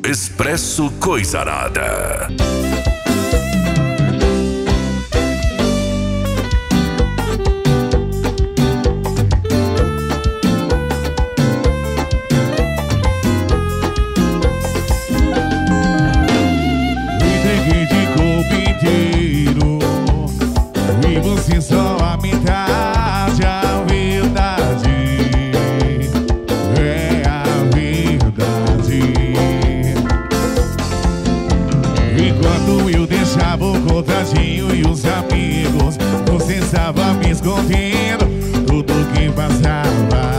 Expresso Coisarada. Entreguei de corpo inteiro e você só a metade, a verdade é a verdade. Enquanto eu deixava o contatinho e os amigos, você estava me escondendo tudo que passava.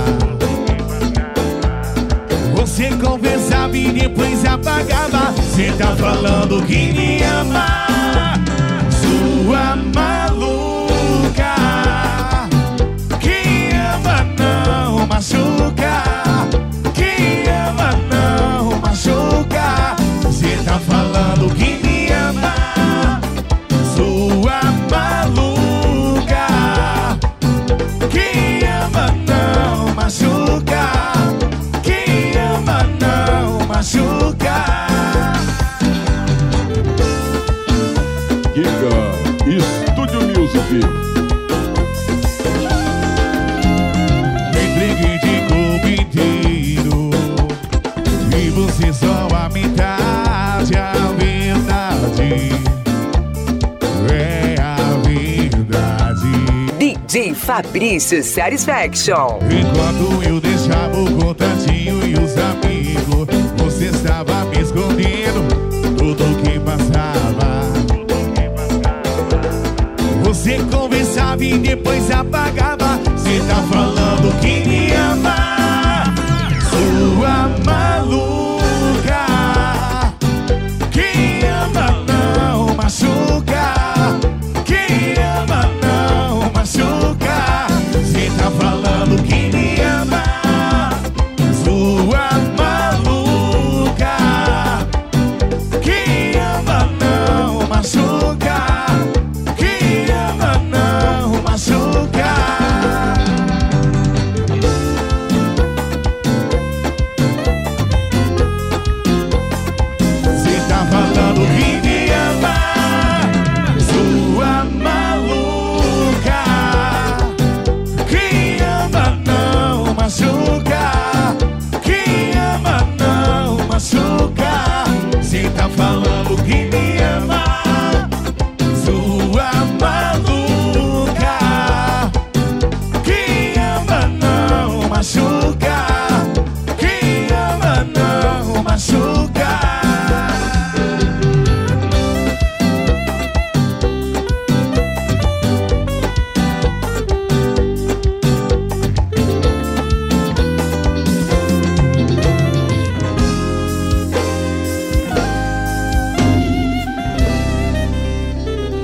Você conversava e depois apagava. Você tá falando que me ama, sua maluca. Quem ama não machuca, quem ama não machuca. Você tá falando que me ama, sua maluca. Quem ama não machuca, quem ama não machuca. Giga Estúdio Music. Entreguei de corpo inteiro e você só a metade, a verdade é a verdade. DJ Fabrício Satisfaction. Enquanto eu deixava o contatinho e os amigos,